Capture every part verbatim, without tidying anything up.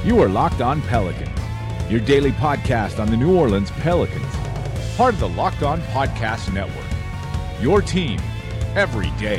You are Locked On Pelicans, your daily podcast on the New Orleans Pelicans, part of the Locked On Podcast Network, your team every day.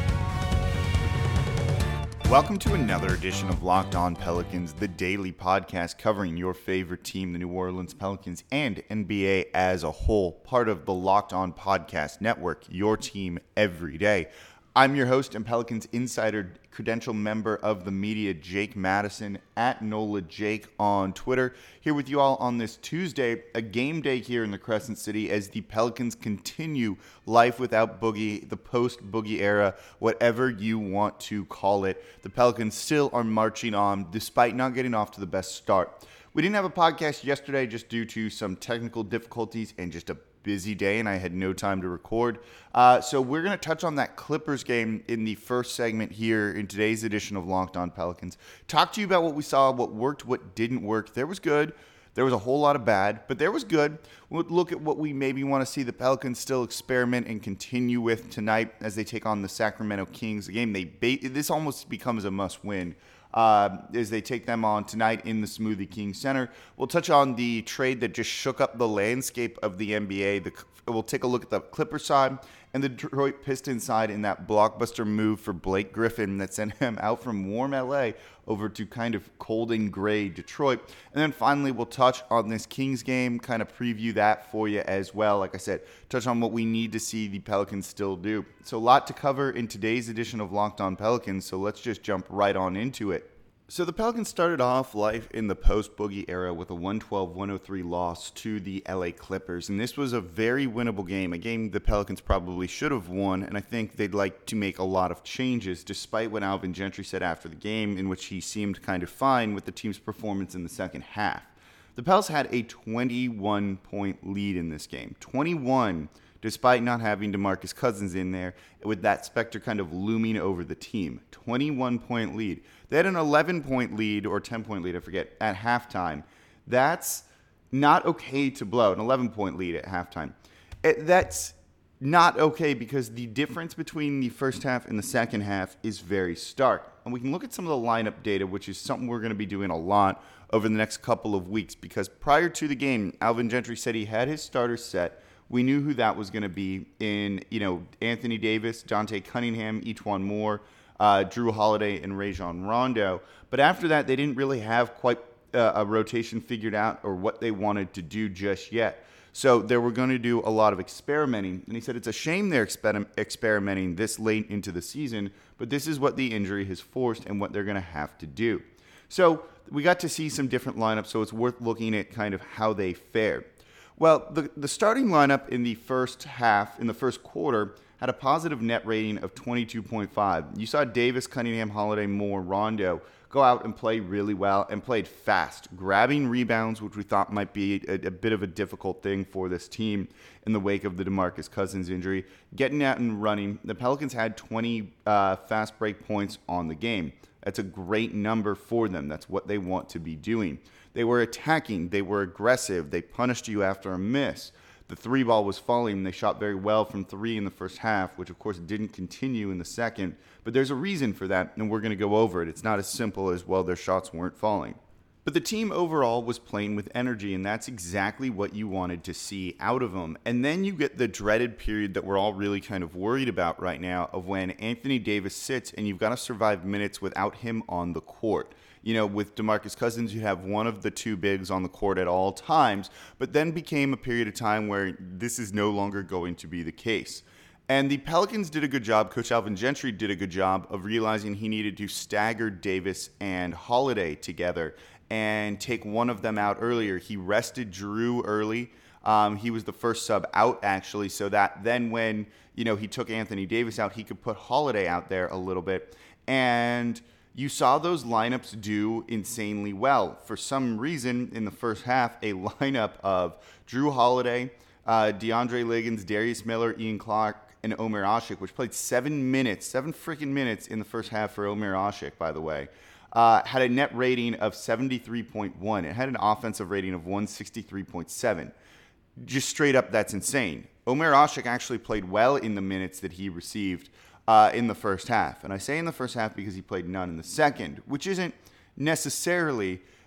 Welcome to another edition of Locked On Pelicans, the daily podcast covering your favorite team, the New Orleans Pelicans, and N B A as a whole, part of the Locked On Podcast Network, your team every day. I'm your host and Pelicans Insider credential member of the media, Jake Madison, at NOLA Jake on Twitter. Here with you all on this Tuesday, a game day here in the Crescent City as the Pelicans continue life without Boogie, the post-Boogie era, whatever you want to call it. The Pelicans still are marching on despite not getting off to the best start. We didn't have a podcast yesterday just due to some technical difficulties and just a busy day, and I had no time to record. Uh, so we're going to touch on that Clippers game in the first segment here in today's edition of Locked On Pelicans. Talk to you about what we saw, what worked, what didn't work. There was good. There was a whole lot of bad, but there was good. We'll look at what we maybe want to see the Pelicans still experiment and continue with tonight as they take on the Sacramento Kings. A game they ba- this almost becomes a must-win. Uh, as they take them on tonight in the Smoothie King Center. We'll touch on the trade that just shook up the landscape of the N B A. The, we'll take a look at the Clippers side and the Detroit Pistons side in that blockbuster move for Blake Griffin that sent him out from warm L A over to kind of cold and gray Detroit. And then finally, we'll touch on this Kings game, kind of preview that for you as well. Like I said, touch on what we need to see the Pelicans still do. So a lot to cover in today's edition of Locked On Pelicans, so let's just jump right on into it. So the Pelicans started off life in the post-Boogie era with a one twelve one oh three loss to the L A Clippers. And this was a very winnable game, a game the Pelicans probably should have won. And I think they'd like to make a lot of changes, despite what Alvin Gentry said after the game, in which he seemed kind of fine with the team's performance in the second half. The Pels had a twenty-one point lead in this game. twenty-one, despite not having DeMarcus Cousins in there, with that specter kind of looming over the team. twenty-one point lead. They had an eleven point lead, or ten point lead, I forget, at halftime. That's not okay to blow, an eleven point lead at halftime. It, that's not okay because the difference between the first half and the second half is very stark. And we can look at some of the lineup data, which is something we're going to be doing a lot over the next couple of weeks, because prior to the game, Alvin Gentry said he had his starters set. We knew who that was going to be in, you know, Anthony Davis, Dante Cunningham, E'Twaun Moore, uh, Drew Holiday, and Rajon Rondo. But after that, they didn't really have quite uh, a rotation figured out or what they wanted to do just yet. So they were going to do a lot of experimenting. And he said it's a shame they're exper- experimenting this late into the season, but this is what the injury has forced and what they're going to have to do. So we got to see some different lineups, so it's worth looking at kind of how they fared. Well, the, the starting lineup in the first half, in the first quarter, had a positive net rating of twenty-two point five. You saw Davis, Cunningham, Holiday, Moore, Rondo go out and play really well and played fast, grabbing rebounds, which we thought might be a, a bit of a difficult thing for this team in the wake of the DeMarcus Cousins injury. Getting out and running, the Pelicans had twenty uh, fast break points on the game. That's a great number for them. That's what they want to be doing. They were attacking. They were aggressive. They punished you after a miss. The three ball was falling. They shot very well from three in the first half, which of course didn't continue in the second. But there's a reason for that, and we're going to go over it. It's not as simple as, well, their shots weren't falling. But the team overall was playing with energy, and that's exactly what you wanted to see out of them. And then you get the dreaded period that we're all really kind of worried about right now of when Anthony Davis sits and you've got to survive minutes without him on the court. You know, with DeMarcus Cousins, you have one of the two bigs on the court at all times, but then became a period of time where this is no longer going to be the case. And the Pelicans did a good job. Coach Alvin Gentry did a good job of realizing he needed to stagger Davis and Holiday together and take one of them out earlier. He rested Drew early. Um, he was the first sub out, actually, so that then when, you know, he took Anthony Davis out, he could put Holiday out there a little bit. And you saw those lineups do insanely well. For some reason, in the first half, a lineup of Drew Holiday, uh, DeAndre Liggins, Darius Miller, Ian Clark, and Omer Asik, which played seven minutes, seven freaking minutes in the first half for Omer Asik, by the way, uh, had a net rating of seventy-three point one. It had an offensive rating of one sixty-three point seven. Just straight up, that's insane. Omer Asik actually played well in the minutes that he received uh, in the first half. And I say in the first half because he played none in the second, which isn't necessarily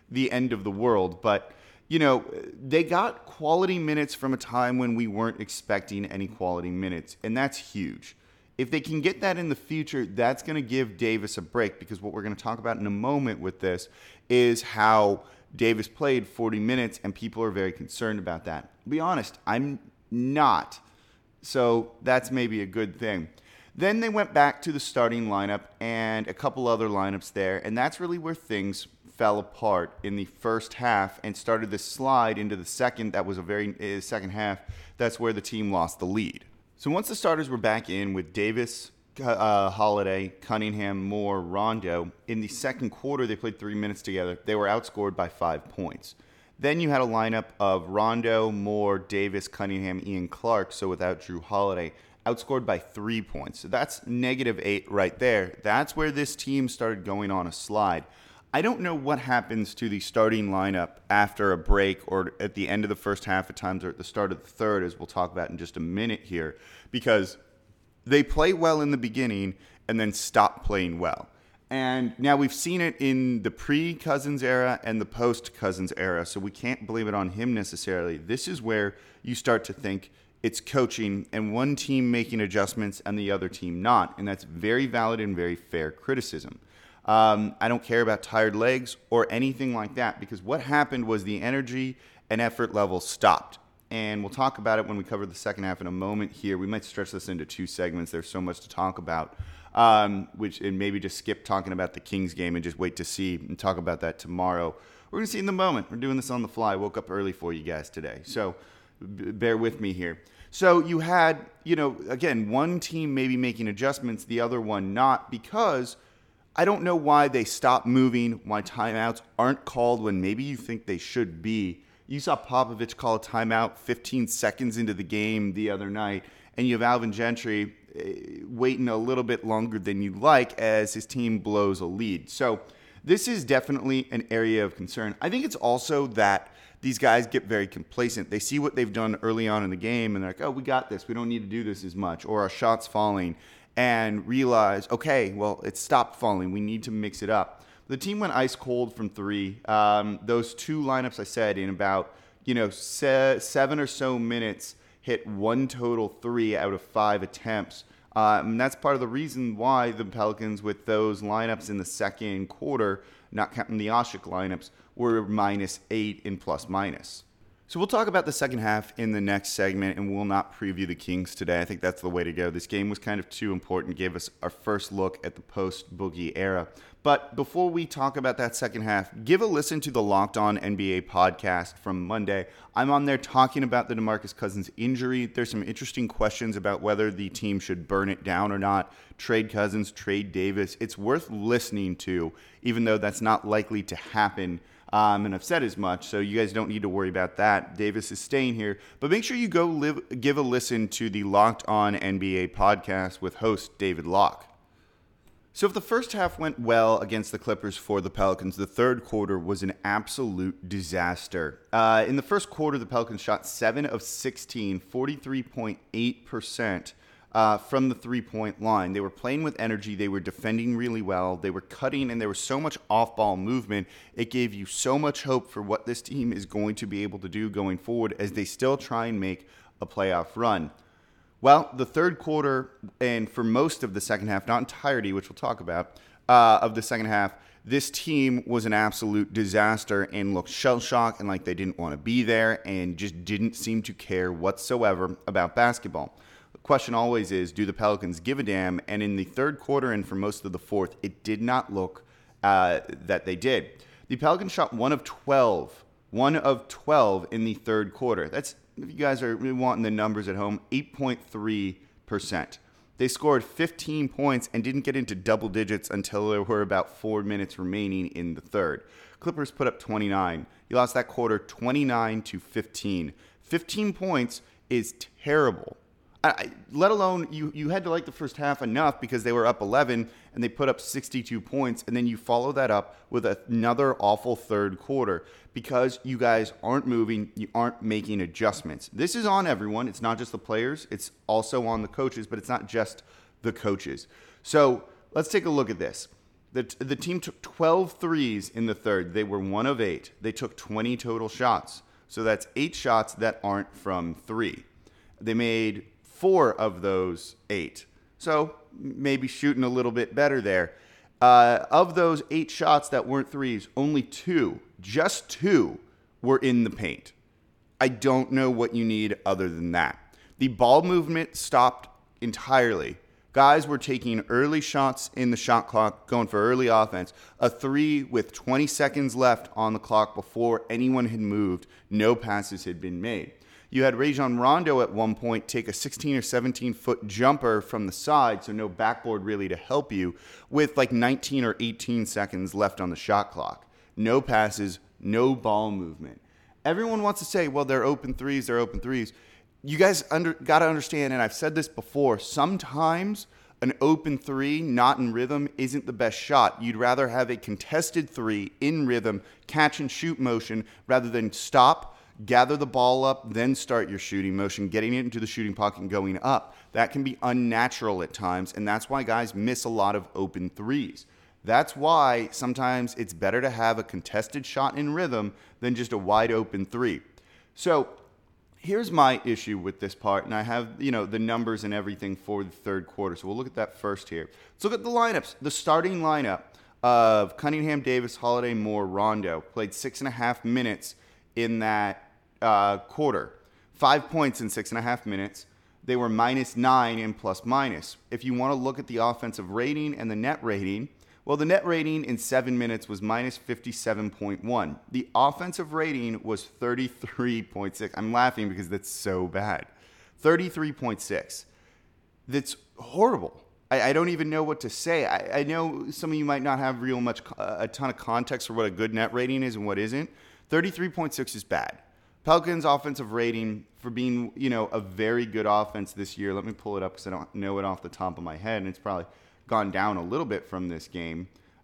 the end of the world. But, you know, they got quality minutes from a time when we weren't expecting any quality minutes, and that's huge. If they can get that in the future, that's going to give Davis a break, because what we're going to talk about in a moment with this is how Davis played forty minutes, and people are very concerned about that. To be honest, I'm not. So that's maybe a good thing. Then they went back to the starting lineup and a couple other lineups there, and that's really where things fell apart in the first half and started this slide into the second. That was a very uh, second half. That's where the team lost the lead. So once the starters were back in with Davis, uh, Holiday, Cunningham, Moore, Rondo, in the second quarter they played three minutes together. They were outscored by five points. Then you had a lineup of Rondo, Moore, Davis, Cunningham, Ian Clark, so without Jrue Holiday, outscored by three points. So that's negative eight right there. That's where this team started going on a slide. I don't know what happens to the starting lineup after a break or at the end of the first half at times, or at the start of the third, as we'll talk about in just a minute here, because they play well in the beginning and then stop playing well. And now we've seen it in the pre-Cousins era and the post-Cousins era, so we can't blame it on him necessarily. This is where you start to think it's coaching and one team making adjustments and the other team not, and that's very valid and very fair criticism. Um, I don't care about tired legs or anything like that, because what happened was the energy and effort level stopped. And we'll talk about it when we cover the second half in a moment here. We might stretch this into two segments. There's so much to talk about, um, which and maybe just skip talking about the Kings game and just wait to see and talk about that tomorrow. We're going to see in the moment. We're doing this on the fly. Woke up early for you guys today. So b- bear with me here. So you had, you know, again, one team maybe making adjustments, the other one not, because I don't know why they stopped moving, why timeouts aren't called when maybe you think they should be. You saw Popovich call a timeout fifteen seconds into the game the other night, and you have Alvin Gentry uh, waiting a little bit longer than you'd like as his team blows a lead. So this is definitely an area of concern. I think it's also that these guys get very complacent. They see what they've done early on in the game, and they're like, oh, we got this. We don't need to do this as much, or our shot's falling, and realize, okay, well, it stopped falling. We need to mix it up. The team went ice cold from three. Um, those two lineups I said in about, you know, se- seven or so minutes hit one total three out of five attempts. Uh, and that's part of the reason why the Pelicans, with those lineups in the second quarter, not counting the Ashik lineups, were minus eight in plus minus. So we'll talk about the second half in the next segment, and we'll not preview the Kings today. I think that's the way to go. This game was kind of too important, gave us our first look at the post-Boogie era. But before we talk about that second half, give a listen to the Locked On N B A podcast from Monday. I'm on there talking about the DeMarcus Cousins injury. There's some interesting questions about whether the team should burn it down or not, trade Cousins, trade Davis. It's worth listening to, even though that's not likely to happen. Um, and I've said as much, so you guys don't need to worry about that. Davis is staying here. But make sure you go live, give a listen to the Locked On N B A podcast with host David Locke. So if the first half went well against the Clippers for the Pelicans, the third quarter was an absolute disaster. Uh, in the first quarter, the Pelicans shot seven of sixteen, forty-three point eight percent. Uh, from the three-point line. They were playing with energy. They were defending really well. They were cutting, and there was so much off-ball movement. It gave you so much hope for what this team is going to be able to do going forward as they still try and make a playoff run. Well, the third quarter, and for most of the second half, not entirety, which we'll talk about, uh, of the second half, this team was an absolute disaster and looked shell-shocked and like they didn't want to be there and just didn't seem to care whatsoever about basketball. The question always is, do the Pelicans give a damn? And in the third quarter and for most of the fourth, it did not look uh, that they did. The Pelicans shot one of twelve. one of twelve in the third quarter. That's, if you guys are wanting the numbers at home, eight point three percent. They scored fifteen points and didn't get into double digits until there were about four minutes remaining in the third. Clippers put up twenty-nine. You lost that quarter twenty-nine to fifteen. fifteen points is terrible. I, let alone you, you had to like the first half enough because they were up eleven and they put up sixty-two points, and then you follow that up with another awful third quarter because you guys aren't moving, you aren't making adjustments. This is on everyone. It's not just the players. It's also on the coaches, but it's not just the coaches. So let's take a look at this. The, the team took twelve threes in the third. They were one of eight. They took twenty total shots. So that's eight shots that aren't from three. They made four of those eight. So maybe shooting a little bit better there. Uh, of those eight shots that weren't threes, only two, just two, were in the paint. I don't know what you need other than that. The ball movement stopped entirely. Guys were taking early shots in the shot clock, going for early offense. A three with twenty seconds left on the clock before anyone had moved. No passes had been made. You had Rajon Rondo at one point take a sixteen or seventeen foot jumper from the side, so no backboard really to help you, with like nineteen or eighteen seconds left on the shot clock. No passes, no ball movement. Everyone wants to say, well, they're open threes, they're open threes. You guys under, got to understand, and I've said this before, sometimes an open three, not in rhythm, isn't the best shot. You'd rather have a contested three in rhythm, catch and shoot motion, rather than stop, gather the ball up, then start your shooting motion, getting it into the shooting pocket and going up. That can be unnatural at times, and that's why guys miss a lot of open threes. That's why sometimes it's better to have a contested shot in rhythm than just a wide open three. So here's my issue with this part, and I have, you know, the numbers and everything for the third quarter. So we'll look at that first here. Let's look at the lineups. The starting lineup of Cunningham, Davis, Holiday, Moore, Rondo played six and a half minutes in that uh, quarter. Five points in six and a half minutes. They were minus nine in plus minus. If you want to look at the offensive rating and the net rating, well, the net rating in seven minutes was minus fifty-seven point one. The offensive rating was thirty-three point six. I'm laughing because that's so bad. thirty-three point six. That's horrible. I, I don't even know what to say. I, I know some of you might not have real much, a ton of context for what a good net rating is and what isn't. thirty-three point six is bad. Pelicans' offensive rating for being, you know, a very good offense this year. Let me pull it up because I don't know it off the top of my head, and it's probably gone down a little bit from this game.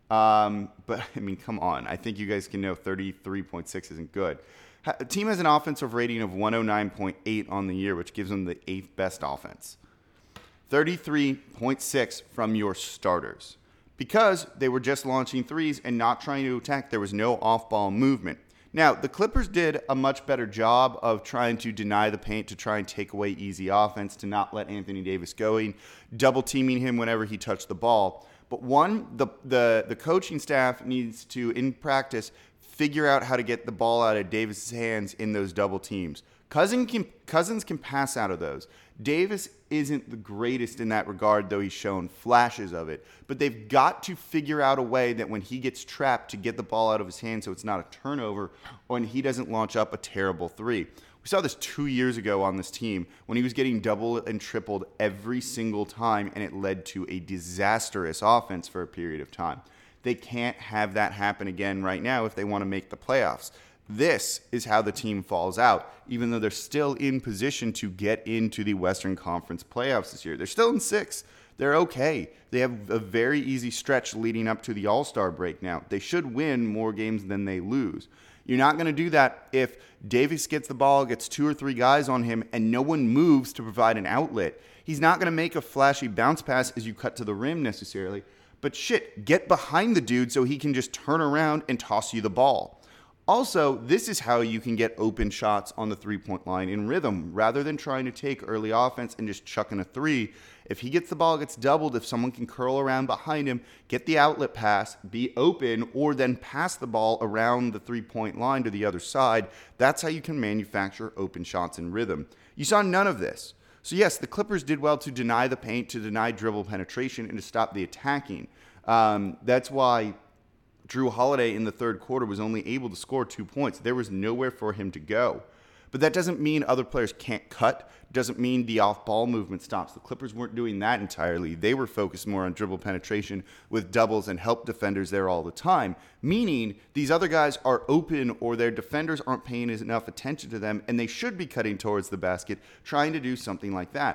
Um, but, I mean, come on. I think you guys can know thirty-three point six isn't good. The team has an offensive rating of one oh nine point eight on the year, which gives them the eighth best offense. thirty-three point six from your starters. Because they were just launching threes and not trying to attack, there was no off-ball movement. Now, the Clippers did a much better job of trying to deny the paint, to try and take away easy offense, to not let Anthony Davis going, double teaming him whenever he touched the ball. But one, the the, the coaching staff needs to, in practice, figure out how to get the ball out of Davis' hands in those double teams. Cousins can, Cousins can pass out of those. Davis isn't the greatest in that regard, though he's shown flashes of it. But they've got to figure out a way that when he gets trapped, to get the ball out of his hand so it's not a turnover, or he doesn't launch up a terrible three. We saw this two years ago on this team when he was getting double and tripled every single time, and it led to a disastrous offense for a period of time. They can't have that happen again right now if they want to make the playoffs. This is how the team falls out, even though they're still in position to get into the Western Conference playoffs this year. They're still in six. They're okay. They have a very easy stretch leading up to the All-Star break now. They should win more games than they lose. You're not going to do that if Davis gets the ball, gets two or three guys on him, and no one moves to provide an outlet. He's not going to make a flashy bounce pass as you cut to the rim necessarily. But shit, get behind the dude so he can just turn around and toss you the ball. Also, this is how you can get open shots on the three-point line in rhythm. Rather than trying to take early offense and just chucking a three, if he gets the ball, gets doubled, if someone can curl around behind him, get the outlet pass, be open, or then pass the ball around the three-point line to the other side, that's how you can manufacture open shots in rhythm. You saw none of this. So yes, the Clippers did well to deny the paint, to deny dribble penetration, and to stop the attacking. Um, that's why Drew Holiday in the third quarter was only able to score two points. There was nowhere for him to go. But that doesn't mean other players can't cut. Doesn't mean the off-ball movement stops. The Clippers weren't doing that entirely. They were focused more on dribble penetration with doubles and help defenders there all the time, meaning these other guys are open or their defenders aren't paying enough attention to them, and they should be cutting towards the basket, trying to do something like that.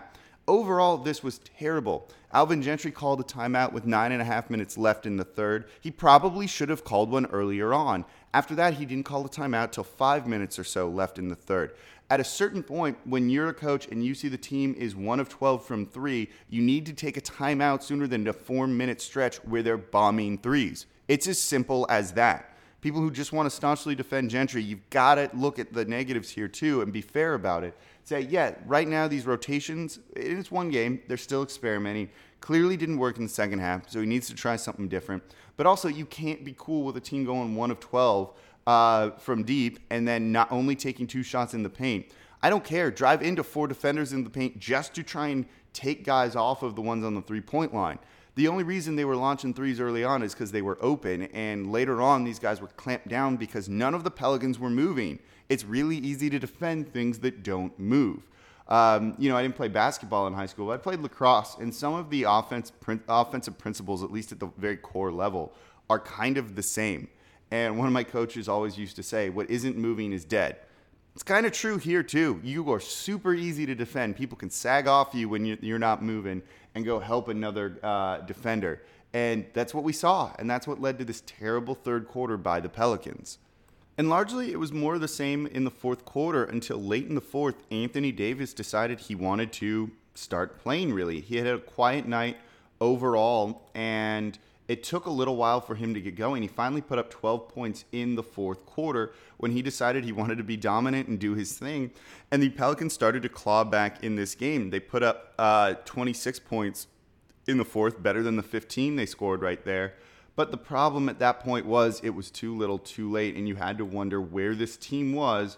overall, this was terrible. Alvin Gentry called a timeout with nine and a half minutes left in the third. He probably should have called one earlier on. After that, he didn't call a timeout till five minutes or so left in the third. At a certain point, when you're a coach and you see the team is one of twelve from three, you need to take a timeout sooner than a four-minute stretch where they're bombing threes. It's as simple as that. People who just want to staunchly defend Gentry, you've got to look at the negatives here too and be fair about it. Say, yeah, right now these rotations, it's one game. They're still experimenting. Clearly didn't work in the second half, so he needs to try something different. But also, you can't be cool with a team going one of twelve uh, from deep and then not only taking two shots in the paint. I don't care. Drive into four defenders in the paint just to try and take guys off of the ones on the three-point line. The only reason they were launching threes early on is because they were open, and later on these guys were clamped down because none of the Pelicans were moving. It's really easy to defend things that don't move. Um, you know, I didn't play basketball in high school, but I played lacrosse, and some of the offense, prin- offensive principles, at least at the very core level, are kind of the same. And one of my coaches always used to say, what isn't moving is dead. It's kind of true here, too. You are super easy to defend. People can sag off you when you're not moving and go help another uh, defender. And that's what we saw, and that's what led to this terrible third quarter by the Pelicans. And largely, it was more of the same in the fourth quarter until late in the fourth, Anthony Davis decided he wanted to start playing, really. He had a quiet night overall, and it took a little while for him to get going. He finally put up twelve points in the fourth quarter when he decided he wanted to be dominant and do his thing. And the Pelicans started to claw back in this game. They put up uh, twenty-six points in the fourth, better than the fifteen they scored right there. But the problem at that point was it was too little, too late, and you had to wonder where this team was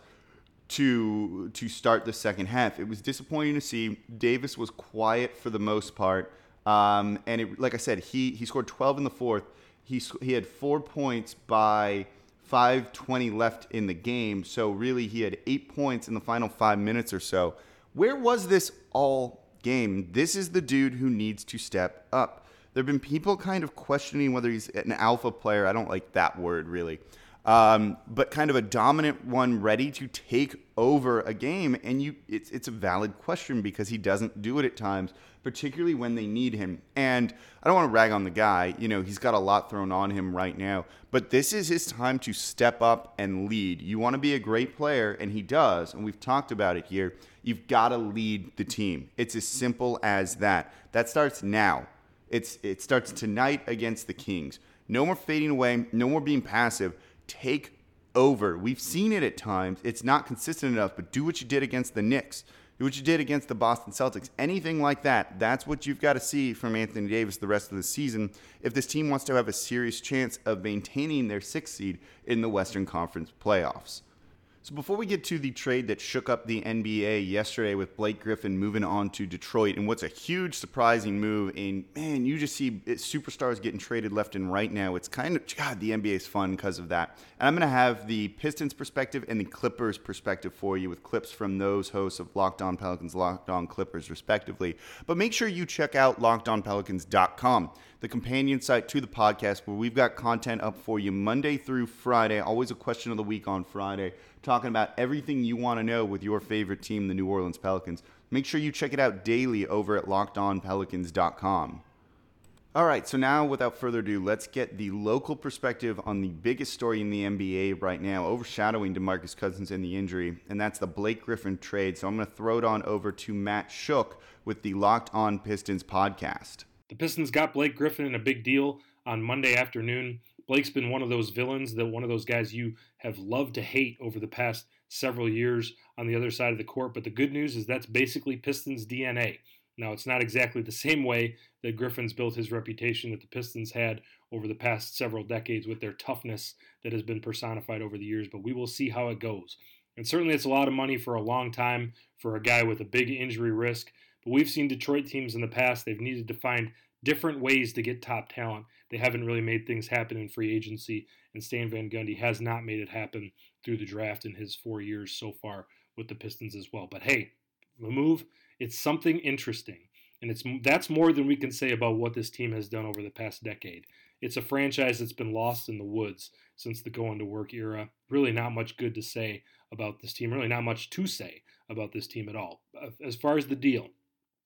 to to start the second half. It was disappointing to see. Davis was quiet for the most part. Um, and it, like I said, he he scored twelve in the fourth. He he had four points by five twenty left in the game. So really, he had eight points in the final five minutes or so. Where was this all game? This is the dude who needs to step up. There have been people kind of questioning whether he's an alpha player. I don't like that word, really. Um, but kind of a dominant one ready to take over a game. And you, it's it's a valid question because he doesn't do it at times, particularly when they need him. And I don't want to rag on the guy. You know, he's got a lot thrown on him right now. But this is his time to step up and lead. You want to be a great player, and he does. And we've talked about it here. You've got to lead the team. It's as simple as that. That starts now. It's It starts tonight against the Kings. No more fading away. No more being passive. Take over. We've seen it at times. It's not consistent enough, but do what you did against the Knicks. Do what you did against the Boston Celtics. Anything like that, that's what you've got to see from Anthony Davis the rest of the season if this team wants to have a serious chance of maintaining their sixth seed in the Western Conference playoffs. So before we get to the trade that shook up the N B A yesterday with Blake Griffin moving on to Detroit, and what's a huge surprising move, and man, you just see superstars getting traded left and right now. It's kind of, God, the N B A is fun because of that. And I'm going to have the Pistons perspective and the Clippers perspective for you with clips from those hosts of Locked On Pelicans, Locked On Clippers, respectively. But make sure you check out locked on pelicans dot com, the companion site to the podcast where we've got content up for you Monday through Friday, always a question of the week on Friday, talking about everything you want to know with your favorite team, the New Orleans Pelicans. Make sure you check it out daily over at locked on pelicans dot com. All right, so now without further ado, let's get the local perspective on the biggest story in the N B A right now, overshadowing DeMarcus Cousins and the injury, and that's the Blake Griffin trade. So I'm going to throw it on over to Matt Shook with the Locked On Pistons podcast. The Pistons got Blake Griffin in a big deal on Monday afternoon. Blake's been one of those villains, that one of those guys you have loved to hate over the past several years on the other side of the court. But the good news is that's basically Pistons D N A. Now, it's not exactly the same way that Griffin's built his reputation that the Pistons had over the past several decades with their toughness that has been personified over the years, but we will see how it goes. And certainly it's a lot of money for a long time for a guy with a big injury risk. But we've seen Detroit teams in the past, they've needed to find different ways to get top talent. They haven't really made things happen in free agency, and Stan Van Gundy has not made it happen through the draft in his four years so far with the Pistons as well. But hey, the move, it's something interesting, and it's that's more than we can say about what this team has done over the past decade. It's a franchise that's been lost in the woods since the going-to-work era. Really not much good to say about this team, really not much to say about this team at all. As far as the deal,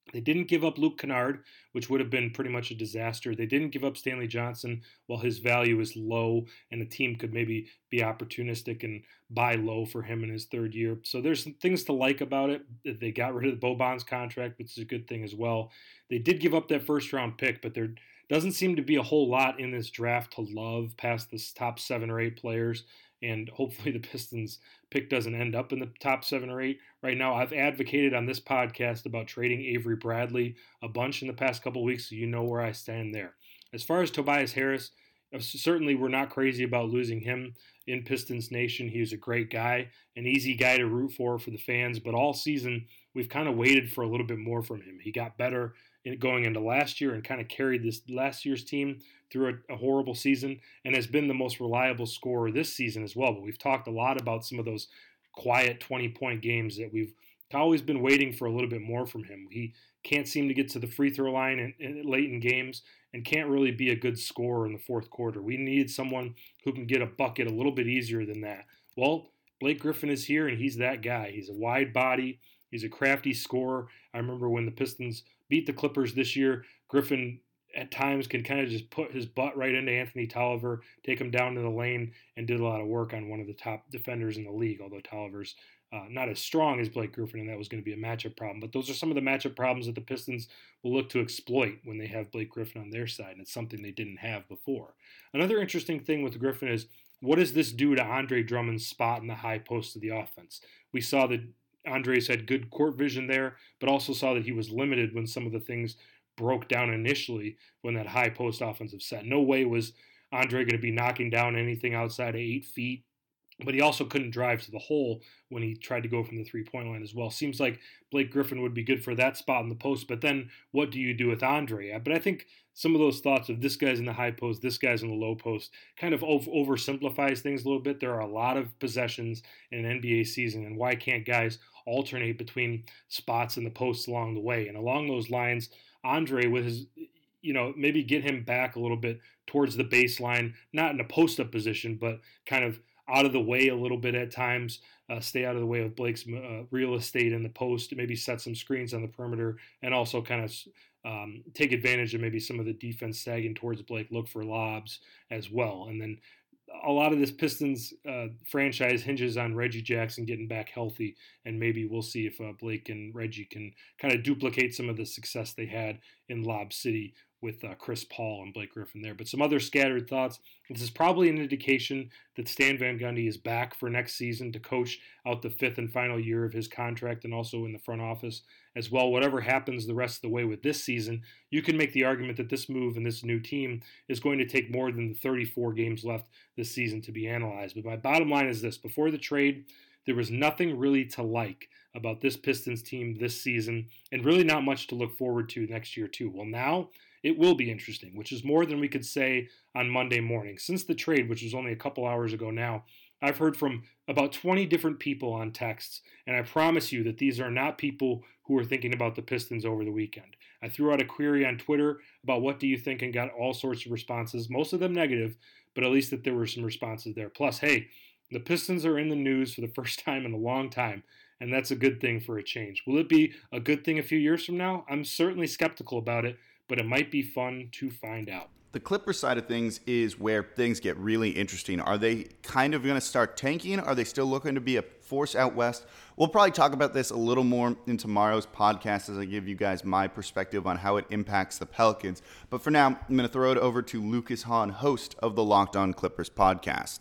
They didn't give up Luke Kennard, which would have been pretty much a disaster. They didn't give up Stanley Johnson while his value is low, and the team could maybe be opportunistic and buy low for him in his third year. So there's some things to like about it. They got rid of the Boban's contract, which is a good thing as well. They did give up that first round pick, but there doesn't seem to be a whole lot in this draft to love past the top seven or eight players. And hopefully the Pistons pick doesn't end up in the top seven or eight. Right now, I've advocated on this podcast about trading Avery Bradley a bunch in the past couple of weeks, so you know where I stand there. As far as Tobias Harris, certainly we're not crazy about losing him in Pistons Nation. He was a great guy, an easy guy to root for for the fans, but all season we've kind of waited for a little bit more from him. He got better going into last year and kind of carried this last year's team through a, a horrible season and has been the most reliable scorer this season as well. But we've talked a lot about some of those quiet twenty-point games that we've always been waiting for a little bit more from him. He can't seem to get to the free throw line in, in, late in games and can't really be a good scorer in the fourth quarter. We need someone who can get a bucket a little bit easier than that. Well, Blake Griffin is here, and he's that guy. He's a wide body. He's a crafty scorer. I remember when the Pistons beat the Clippers this year, Griffin at times can kind of just put his butt right into Anthony Tolliver, take him down to the lane, and did a lot of work on one of the top defenders in the league, although Tolliver's uh, not as strong as Blake Griffin, and that was going to be a matchup problem. But those are some of the matchup problems that the Pistons will look to exploit when they have Blake Griffin on their side, and it's something they didn't have before. Another interesting thing with Griffin is, what does this do to Andre Drummond's spot in the high post of the offense? We saw that Andres had good court vision there, but also saw that he was limited when some of the things broke down initially when that high post offensive set. No way was Andre going to be knocking down anything outside of eight feet, but he also couldn't drive to the hole when he tried to go from the three-point line as well. Seems like Blake Griffin would be good for that spot in the post, but then what do you do with Andre? But I think some of those thoughts of this guy's in the high post, this guy's in the low post, kind of oversimplifies things a little bit. There are a lot of possessions in an N B A season, and why can't guys alternate between spots in the posts along the way? And along those lines, Andre, with his, you know, maybe get him back a little bit towards the baseline, not in a post-up position, but kind of out of the way a little bit at times, uh, stay out of the way of Blake's uh, real estate in the post, maybe set some screens on the perimeter, and also kind of um, take advantage of maybe some of the defense sagging towards Blake, look for lobs as well. And then a lot of this Pistons uh, franchise hinges on Reggie Jackson getting back healthy, and maybe we'll see if uh, Blake and Reggie can kind of duplicate some of the success they had in Lob City with uh, Chris Paul and Blake Griffin there. But some other scattered thoughts. This is probably an indication that Stan Van Gundy is back for next season to coach out the fifth and final year of his contract, and also in the front office as well. Whatever happens the rest of the way with this season, you can make the argument that this move and this new team is going to take more than the thirty-four games left this season to be analyzed. But my bottom line is this: before the trade, there was nothing really to like about this Pistons team this season, and really not much to look forward to next year too. Well, now it will be interesting, which is more than we could say on Monday morning. Since the trade, which was only a couple hours ago now, I've heard from about twenty different people on texts, and I promise you that these are not people who are thinking about the Pistons over the weekend. I threw out a query on Twitter about what do you think and got all sorts of responses, most of them negative, but at least that there were some responses there. Plus, hey, the Pistons are in the news for the first time in a long time, and that's a good thing for a change. Will it be a good thing a few years from now? I'm certainly skeptical about it, but it might be fun to find out. The Clippers side of things is where things get really interesting. Are they kind of going to start tanking? Are they still looking to be a force out west? We'll probably talk about this a little more in tomorrow's podcast as I give you guys my perspective on how it impacts the Pelicans. But for now, I'm going to throw it over to Lucas Hahn, host of the Locked On Clippers podcast.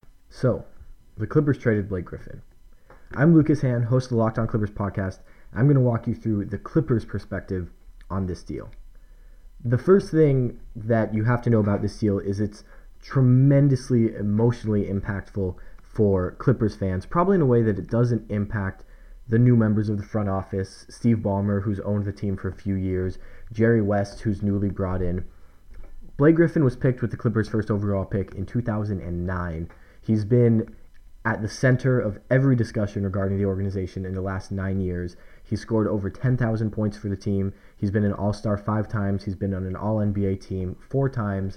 So, the Clippers traded Blake Griffin. I'm Lucas Hahn, host of the Locked On Clippers podcast. I'm going to walk you through the Clippers' perspective on this deal. The first thing that you have to know about this deal is it's tremendously emotionally impactful for Clippers fans, probably in a way that it doesn't impact the new members of the front office, Steve Ballmer, who's owned the team for a few years, Jerry West, who's newly brought in. Blake Griffin was picked with the Clippers' first overall pick in two thousand nine. He's been at the center of every discussion regarding the organization in the last nine years. He's scored over ten thousand points for the team. He's been an all-star five times. He's been on an all N B A team four times.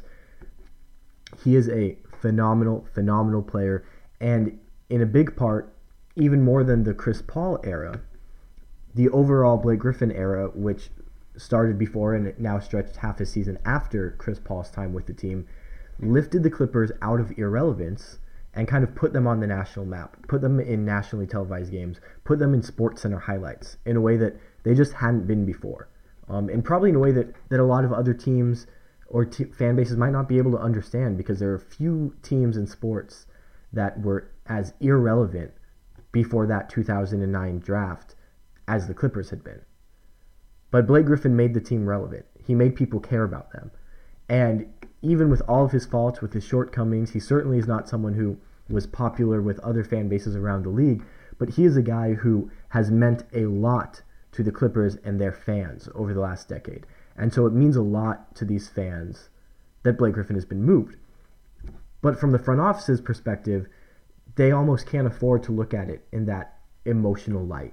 He is a phenomenal, phenomenal player. And in a big part, even more than the Chris Paul era, the overall Blake Griffin era, which started before and it now stretched half a season after Chris Paul's time with the team, lifted the Clippers out of irrelevance and kind of put them on the national map, put them in nationally televised games, put them in SportsCenter highlights in a way that they just hadn't been before. Um, and probably in a way that, that a lot of other teams or t- fan bases might not be able to understand, because there are few teams in sports that were as irrelevant before that two thousand nine draft as the Clippers had been. But Blake Griffin made the team relevant. He made people care about them. And even with all of his faults, with his shortcomings, he certainly is not someone who was popular with other fan bases around the league, but he is a guy who has meant a lot to the Clippers and their fans over the last decade. And so it means a lot to these fans that Blake Griffin has been moved. But from the front office's perspective, they almost can't afford to look at it in that emotional light.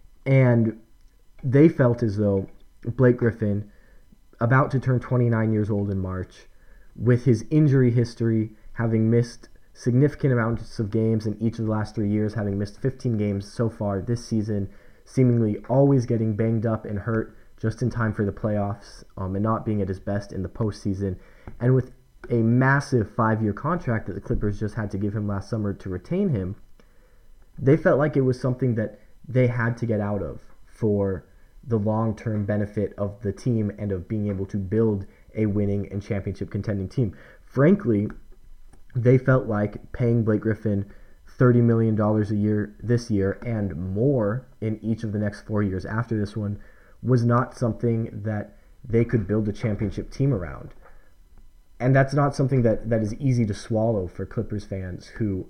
And they felt as though Blake Griffin, about to turn twenty-nine years old in March, with his injury history, having missed significant amounts of games in each of the last three years, having missed fifteen games so far this season, seemingly always getting banged up and hurt just in time for the playoffs, um, and not being at his best in the postseason, and with a massive five-year contract that the Clippers just had to give him last summer to retain him, they felt like it was something that they had to get out of for the long-term benefit of the team and of being able to build a winning and championship contending team. Frankly, they felt like paying Blake Griffin thirty million dollars a year this year and more in each of the next four years after this one was not something that they could build a championship team around. And that's not something that, that is easy to swallow for Clippers fans who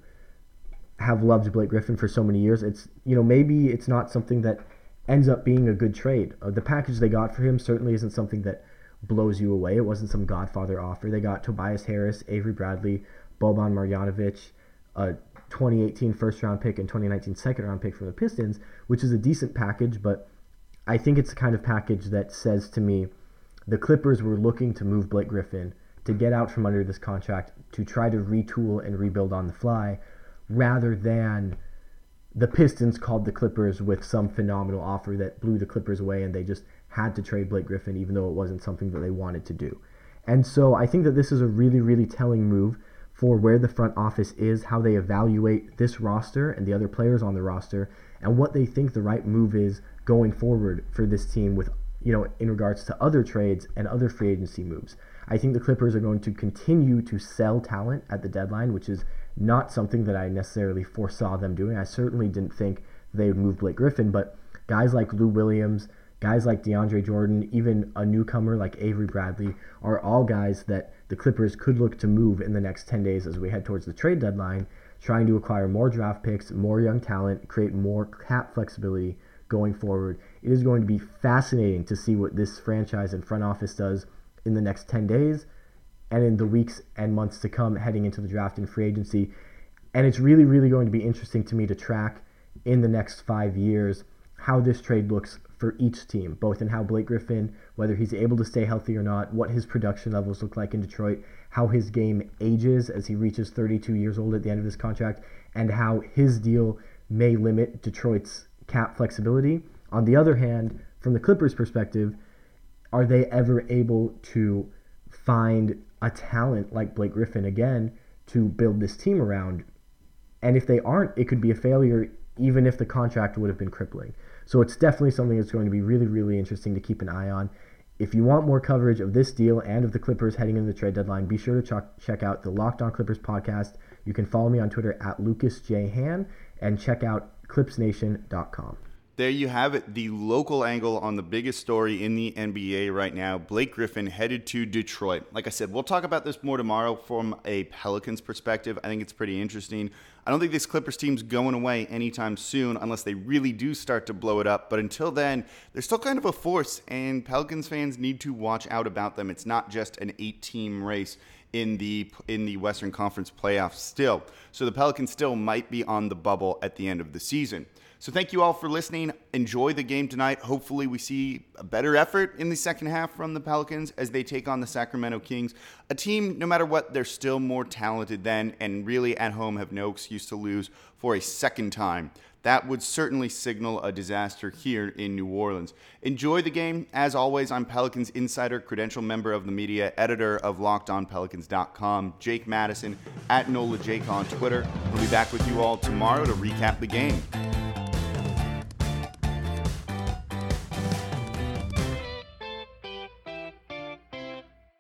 have loved Blake Griffin for so many years. It's, you know, maybe it's not something that ends up being a good trade. Uh, the package they got for him certainly isn't something that blows you away. It wasn't some Godfather offer. They got Tobias Harris, Avery Bradley, Boban Marjanovic, a twenty eighteen first-round pick and twenty nineteen second-round pick from the Pistons, which is a decent package, but I think it's the kind of package that says to me the Clippers were looking to move Blake Griffin to get out from under this contract, to try to retool and rebuild on the fly, rather than the Pistons called the Clippers with some phenomenal offer that blew the Clippers away and they just had to trade Blake Griffin even though it wasn't something that they wanted to do. And so I think that this is a really, really telling move for where the front office is, how they evaluate this roster and the other players on the roster, and what they think the right move is going forward for this team with, you know, in regards to other trades and other free agency moves. I think the Clippers are going to continue to sell talent at the deadline, which is not something that I necessarily foresaw them doing. I certainly didn't think they would move Blake Griffin, but guys like Lou Williams, guys like DeAndre Jordan, even a newcomer like Avery Bradley are all guys that the Clippers could look to move in the next ten days as we head towards the trade deadline, trying to acquire more draft picks, more young talent, create more cap flexibility going forward. It is going to be fascinating to see what this franchise and front office does in the next ten days and in the weeks and months to come heading into the draft and free agency. And it's really, really going to be interesting to me to track in the next five years how this trade looks for each team, both in how Blake Griffin, whether he's able to stay healthy or not, what his production levels look like in Detroit, how his game ages as he reaches thirty-two years old at the end of his contract, and how his deal may limit Detroit's cap flexibility. On the other hand, from the Clippers' perspective, are they ever able to find a talent like Blake Griffin again to build this team around? And if they aren't, it could be a failure even if the contract would have been crippling. So it's definitely something that's going to be really, really interesting to keep an eye on. If you want more coverage of this deal and of the Clippers heading into the trade deadline, be sure to ch- check out the Locked On Clippers podcast. You can follow me on Twitter at Lucas J. Han and check out clips nation dot com. There you have it, the local angle on the biggest story in the N B A right now. Blake Griffin headed to Detroit. Like I said, we'll talk about this more tomorrow from a Pelicans perspective. I think it's pretty interesting. I don't think this Clippers team's going away anytime soon unless they really do start to blow it up. But until then, they're still kind of a force, and Pelicans fans need to watch out about them. It's not just an eight-team race in the in the Western Conference playoffs still. So the Pelicans still might be on the bubble at the end of the season. So thank you all for listening. Enjoy the game tonight. Hopefully we see a better effort in the second half from the Pelicans as they take on the Sacramento Kings. A team, no matter what, they're still more talented than, and really at home have no excuse to lose for a second time. that would certainly signal a disaster here in New Orleans. Enjoy the game. As always, I'm Pelicans insider, credential member of the media, editor of locked on pelicans dot com, Jake Madison, at NOLA Jake on Twitter. We'll be back with you all tomorrow to recap the game.